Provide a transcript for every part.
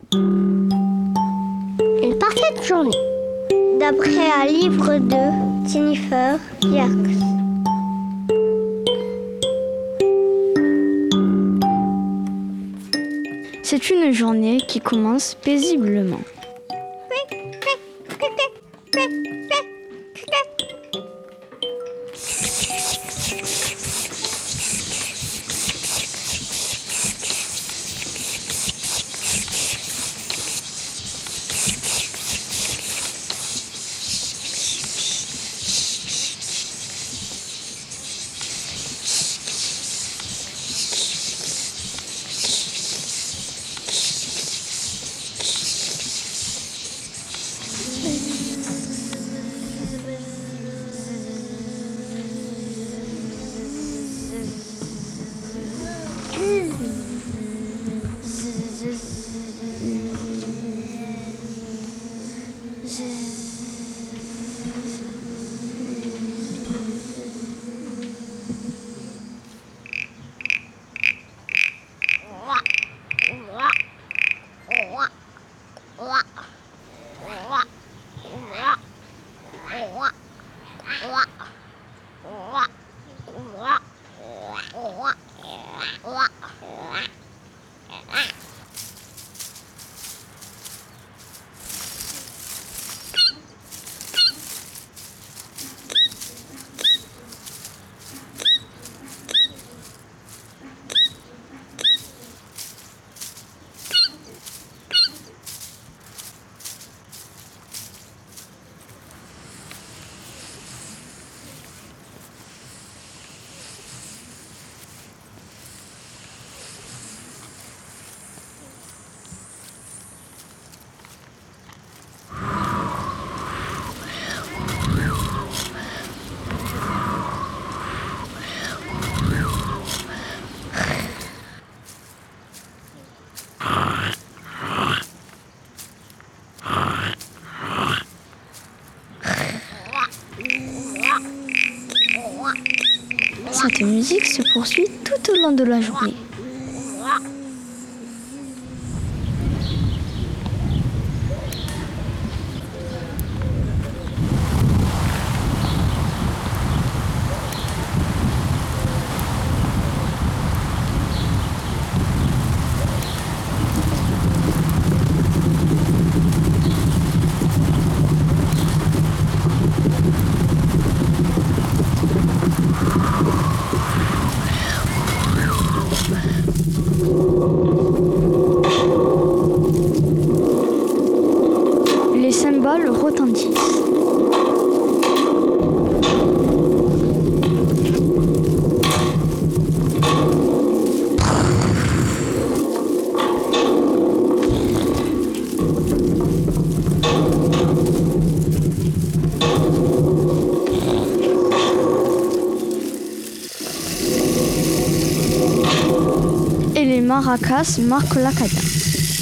Une parfaite journée, d'après un livre de Jennifer Jerks. C'est une journée qui commence paisiblement. Cette musique se poursuit tout au long de la journée. Les cymbales retentissent. Et les maracas marquent la cadence.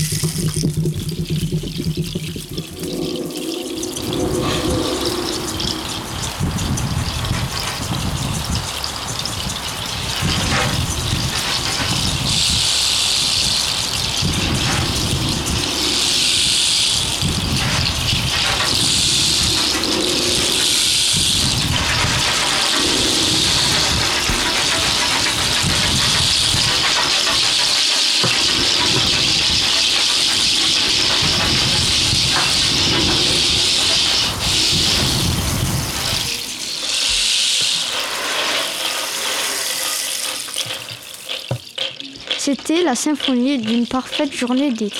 C'était la symphonie d'une parfaite journée d'été.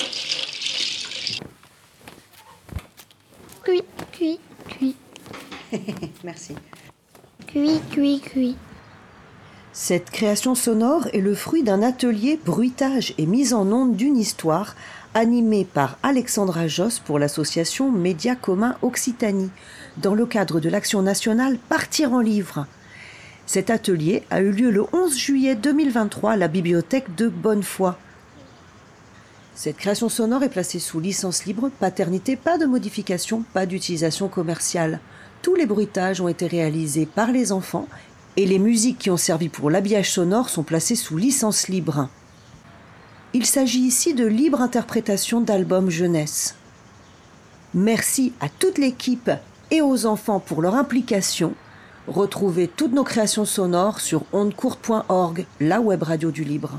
Cuit, cuit, cuit. Merci. Cuit, cuit, cuit. Cette création sonore est le fruit d'un atelier bruitage et mise en onde d'une histoire animée par Alexandra Josse pour l'association Médias Communs Occitanie, dans le cadre de l'action nationale Partir en livre. Cet atelier a eu lieu le 11 juillet 2023 à la bibliothèque de Bonnefoy. Cette création sonore est placée sous licence libre, paternité, pas de modification, pas d'utilisation commerciale. Tous les bruitages ont été réalisés par les enfants et les musiques qui ont servi pour l'habillage sonore sont placées sous licence libre. Il s'agit ici de libre interprétation d'albums jeunesse. Merci à toute l'équipe et aux enfants pour leur implication. Retrouvez toutes nos créations sonores sur ondecourte.org, la web radio du libre.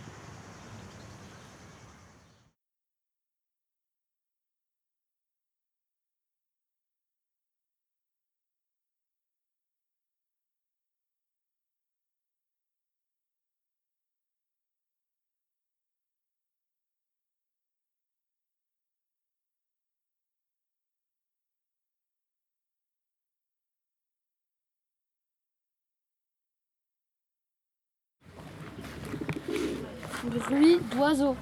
Bruit d'oiseaux.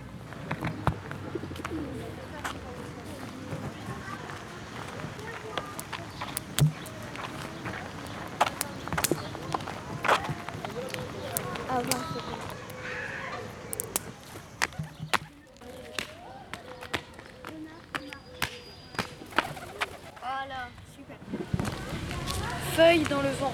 Voilà, super. Feuilles dans le vent.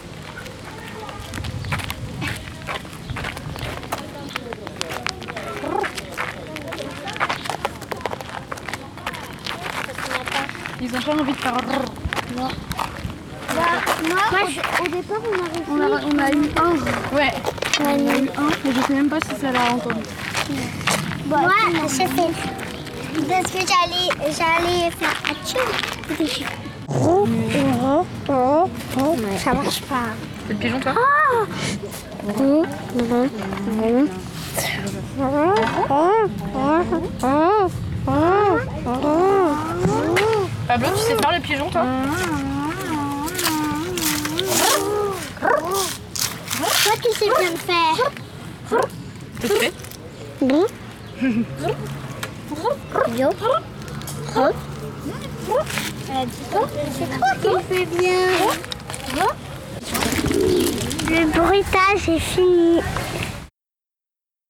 Ils ont pas envie de faire non. Au départ, On a eu un. Ouais. On a eu un, mais je sais même pas si ça l'a entendu. Moi, je sais. Parce que j'allais faire atchou. Ça marche pas. C'est le pigeon, toi? Pablo, tu sais faire le pigeon, toi? Toi, tu sais bien le faire. Tu le fais? Yo. C'est toi qui le fais bien. Le bruitage est fini.